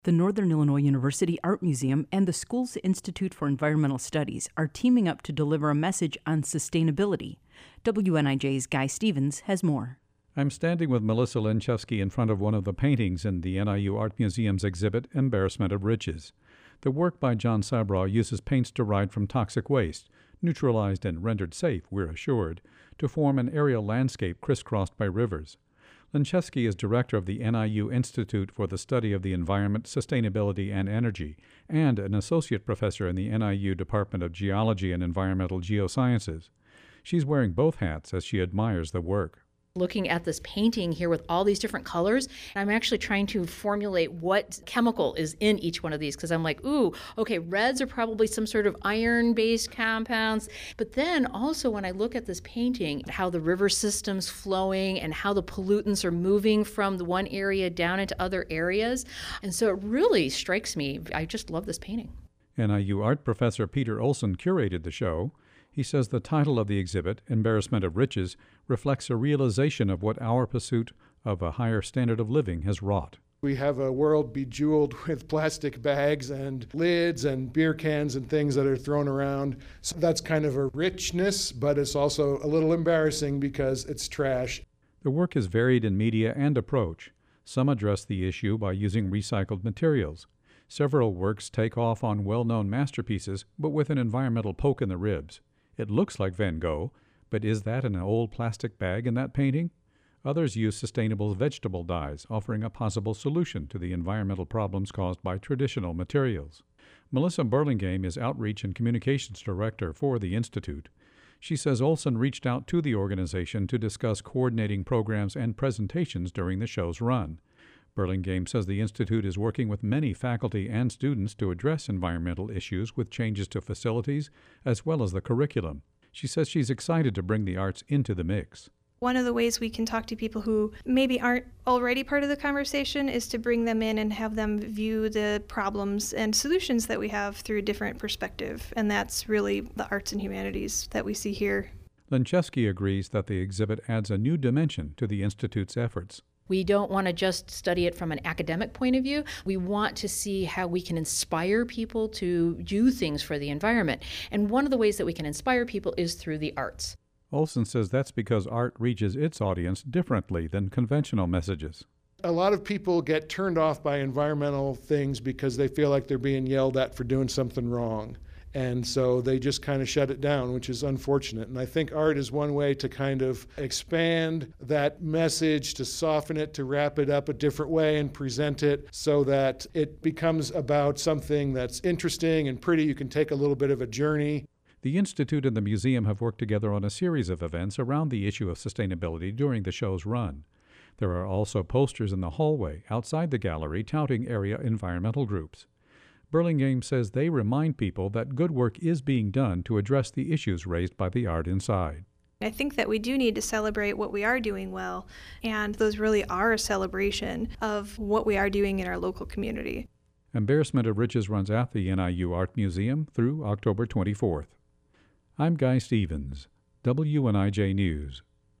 The Northern Illinois University Art Museum and the school's Institute for Environmental Studies are teaming up to deliver a message on sustainability. WNIJ's Guy Stevens has more. I'm standing with Melissa Lenchevsky in front of one of the paintings in the NIU Art Museum's exhibit, Embarrassment of Riches. The work by John Sabraw uses paints derived from toxic waste, neutralized and rendered safe, we're assured, to form an aerial landscape crisscrossed by rivers. Lenchevsky is director of the NIU Institute for the Study of the Environment, Sustainability, and Energy, and an associate professor in the NIU Department of Geology and Environmental Geosciences. She's wearing both hats as she admires the work. Looking at this painting here with all these different colors, I'm actually trying to formulate what chemical is in each one of these, because I'm like, ooh, okay, reds are probably some sort of iron-based compounds. But then also when I look at this painting, how the river system's flowing and how the pollutants are moving from the one area down into other areas. And so it really strikes me. I just love this painting. NIU art professor Peter Olson curated the show. He says the title of the exhibit, Embarrassment of Riches, reflects a realization of what our pursuit of a higher standard of living has wrought. We have a world bejeweled with plastic bags and lids and beer cans and things that are thrown around. So that's kind of a richness, but it's also a little embarrassing because it's trash. The work is varied in media and approach. Some address the issue by using recycled materials. Several works take off on well-known masterpieces, but with an environmental poke in the ribs. It looks like Van Gogh, but is that an old plastic bag in that painting? Others use sustainable vegetable dyes, offering a possible solution to the environmental problems caused by traditional materials. Melissa Burlingame is Outreach and Communications Director for the Institute. She says Olson reached out to the organization to discuss coordinating programs and presentations during the show's run. Burlingame says the Institute is working with many faculty and students to address environmental issues with changes to facilities as well as the curriculum. She says she's excited to bring the arts into the mix. One of the ways we can talk to people who maybe aren't already part of the conversation is to bring them in and have them view the problems and solutions that we have through a different perspective. And that's really the arts and humanities that we see here. Lenchevsky agrees that the exhibit adds a new dimension to the Institute's efforts. We don't want to just study it from an academic point of view. We want to see how we can inspire people to do things for the environment. And one of the ways that we can inspire people is through the arts. Olson says that's because art reaches its audience differently than conventional messages. A lot of people get turned off by environmental things because they feel like they're being yelled at for doing something wrong. And so they just kind of shut it down, which is unfortunate. And I think art is one way to kind of expand that message, to soften it, to wrap it up a different way and present it so that it becomes about something that's interesting and pretty. You can take a little bit of a journey. The Institute and the museum have worked together on a series of events around the issue of sustainability during the show's run. There are also posters in the hallway outside the gallery touting area environmental groups. Burlingame says they remind people that good work is being done to address the issues raised by the art inside. I think that we do need to celebrate what we are doing well, and those really are a celebration of what we are doing in our local community. Embarrassment of Riches runs at the NIU Art Museum through October 24th. I'm Guy Stevens, WNIJ News.